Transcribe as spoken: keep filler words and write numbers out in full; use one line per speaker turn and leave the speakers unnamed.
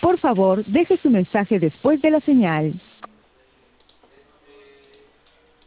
Por favor, deje su mensaje después de la señal.